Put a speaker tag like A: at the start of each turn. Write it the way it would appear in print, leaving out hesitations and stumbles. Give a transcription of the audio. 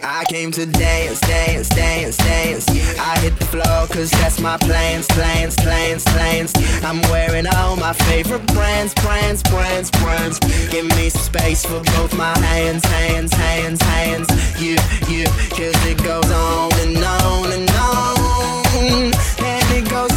A: I came to dance, dance, dance, dance. I hit the floor cause that's my plans, plans, plans, plans. I'm wearing all my favorite brands, brands, brands, brands. Give me some space for both my hands, hands, hands, hands. You, cause it goes on and on and on. And it goes